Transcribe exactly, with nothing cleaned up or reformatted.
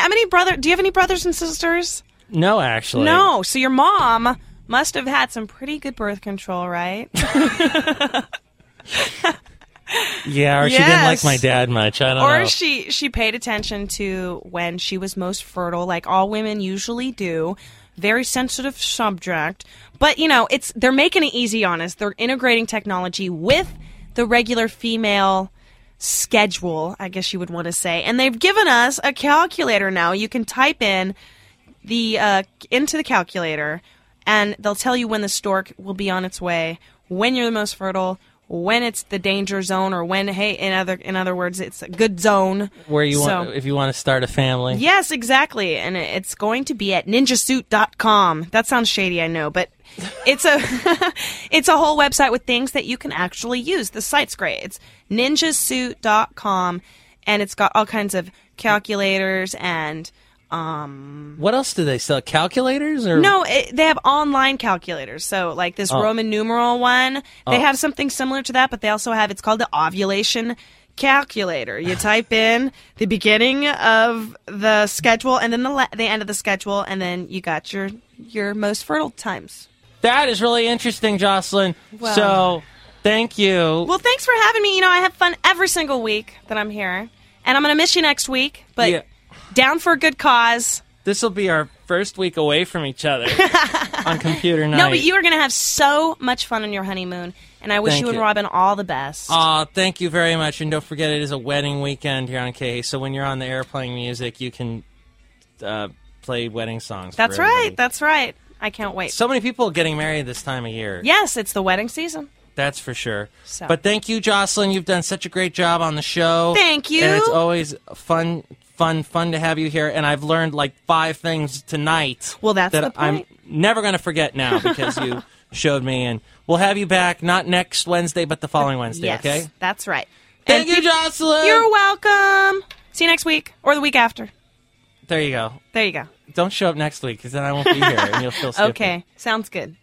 how many brother? Do you have any brothers and sisters? No, actually. No. So your mom must have had some pretty good birth control, right? Yeah, or Yes. she didn't like my dad much. I don't or know. she she paid attention to when she was most fertile, like all women usually do. Very sensitive subject. But, you know, it's they're making it easy on us. They're integrating technology with the regular female schedule, I guess you would want to say. And they've given us a calculator now. You can type in the uh, into the calculator, and they'll tell you when the stork will be on its way, when you're the most fertile, when it's the danger zone, or when, hey, in other in other words, it's a good zone. Where you So- want, if you want to start a family. Yes, exactly. And it- it's going to be at ninja suit dot com. That sounds shady, I know, but it's a it's a whole website with things that you can actually use. The site's great. It's ninja suit dot com, and it's got all kinds of calculators and um What else do they sell? Calculators? Or no, it, they have online calculators. So, like this Oh. Roman numeral one, they Oh. have something similar to that, but they also have, it's called the ovulation calculator. You type in the beginning of the schedule and then the la- the end of the schedule, and then you got your your most fertile times. That is really interesting, Jocelyn. Well- so, thank you. Well, thanks for having me. You know, I have fun every single week that I'm here, and I'm going to miss you next week, but Yeah. down for a good cause. This will be our first week away from each other on computer night. No, but you are going to have so much fun on your honeymoon, and I wish Thank you and you. Robin all the best. Aw, thank you very much. And don't forget, it is a wedding weekend here on K. So when you're on the air playing music, you can uh, play wedding songs. That's for right. everybody. That's right. I can't wait. So many people getting married this time of year. Yes, it's the wedding season. That's for sure. So. But thank you, Jocelyn. You've done such a great job on the show. Thank you. And it's always fun, fun, fun to have you here. And I've learned like five things tonight. Well, that's that the point. I'm never going to forget now because you showed me. And we'll have you back not next Wednesday, but the following Wednesday. Yes, Okay. that's right. Thank And you, Jocelyn. You're welcome. See you next week or the week after. There you go. There you go. Don't show up next week because then I won't be here and you'll feel stupid. Okay, sounds good.